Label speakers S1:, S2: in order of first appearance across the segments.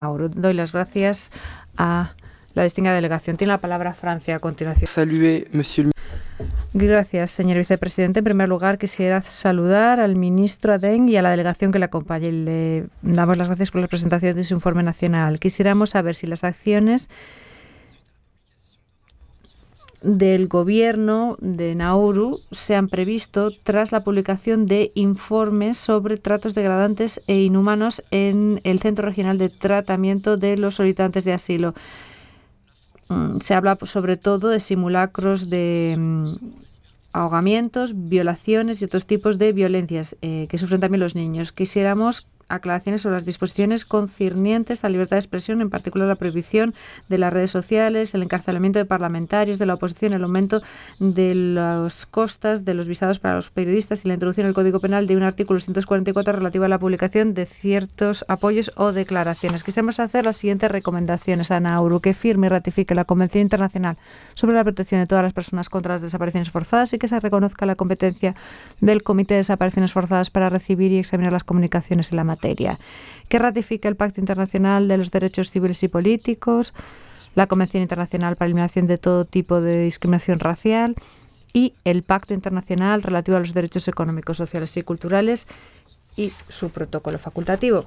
S1: Mauro. Doy las gracias a la distinguida delegación. Tiene la palabra Francia a continuación.
S2: Saluer, monsieur le...
S1: Gracias, señor vicepresidente. En primer lugar, quisiera saludar al ministro Adeng y a la delegación que le acompaña. Y le damos las gracias por la presentación de su informe nacional. Quisiéramos saber si las acciones del gobierno de Nauru se han previsto tras la publicación de informes sobre tratos degradantes e inhumanos en el Centro Regional de Tratamiento de los Solicitantes de Asilo. Se habla sobre todo de simulacros de ahogamientos, violaciones y otros tipos de violencias que sufren también los niños. Quisiéramos aclaraciones sobre las disposiciones concernientes a la libertad de expresión, en particular la prohibición de las redes sociales, el encarcelamiento de parlamentarios, de la oposición, el aumento de las costas de los visados para los periodistas y la introducción en el Código Penal de un artículo 144 relativo a la publicación de ciertos apoyos o declaraciones. Quisiéramos hacer las siguientes recomendaciones a Nauru: que firme y ratifique la Convención Internacional sobre la protección de todas las personas contra las desapariciones forzadas y que se reconozca la competencia del Comité de Desapariciones Forzadas para recibir y examinar las comunicaciones en la materia, que ratifique el Pacto Internacional de los Derechos Civiles y Políticos, la Convención Internacional para la Eliminación de todo tipo de discriminación racial y el Pacto Internacional relativo a los derechos económicos, sociales y culturales y su protocolo facultativo,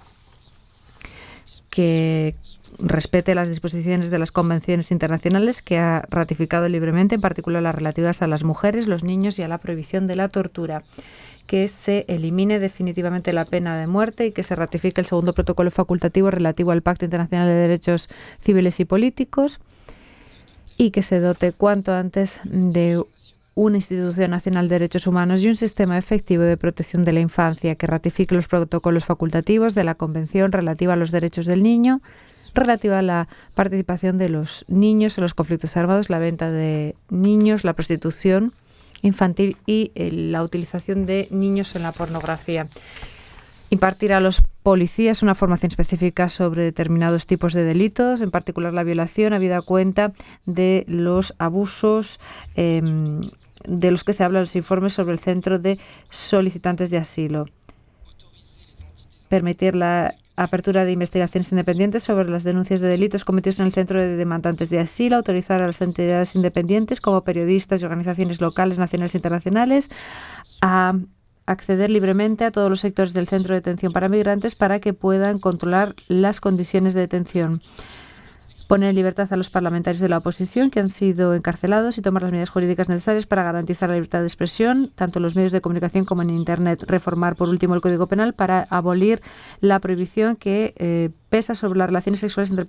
S1: que respete las disposiciones de las convenciones internacionales que ha ratificado libremente, en particular las relativas a las mujeres, los niños y a la prohibición de la tortura, que se elimine definitivamente la pena de muerte y que se ratifique el segundo protocolo facultativo relativo al Pacto Internacional de Derechos Civiles y Políticos y que se dote cuanto antes de una institución nacional de derechos humanos y un sistema efectivo de protección de la infancia, que ratifique los protocolos facultativos de la Convención relativa a los derechos del niño, relativa a la participación de los niños en los conflictos armados, la venta de niños, la prostitución infantil y la utilización de niños en la pornografía. Impartir a los policías una formación específica sobre determinados tipos de delitos, en particular la violación, habida cuenta de los abusos de los que se habla en los informes sobre el Centro de Solicitantes de Asilo. Permitir la apertura de investigaciones independientes sobre las denuncias de delitos cometidos en el Centro de Demandantes de Asilo, autorizar a las entidades independientes como periodistas y organizaciones locales, nacionales e internacionales a acceder libremente a todos los sectores del Centro de Detención para Migrantes para que puedan controlar las condiciones de detención. Poner en libertad a los parlamentarios de la oposición que han sido encarcelados y tomar las medidas jurídicas necesarias para garantizar la libertad de expresión, tanto en los medios de comunicación como en Internet. Reformar, por último, el Código Penal para abolir la prohibición que pesa sobre las relaciones sexuales entre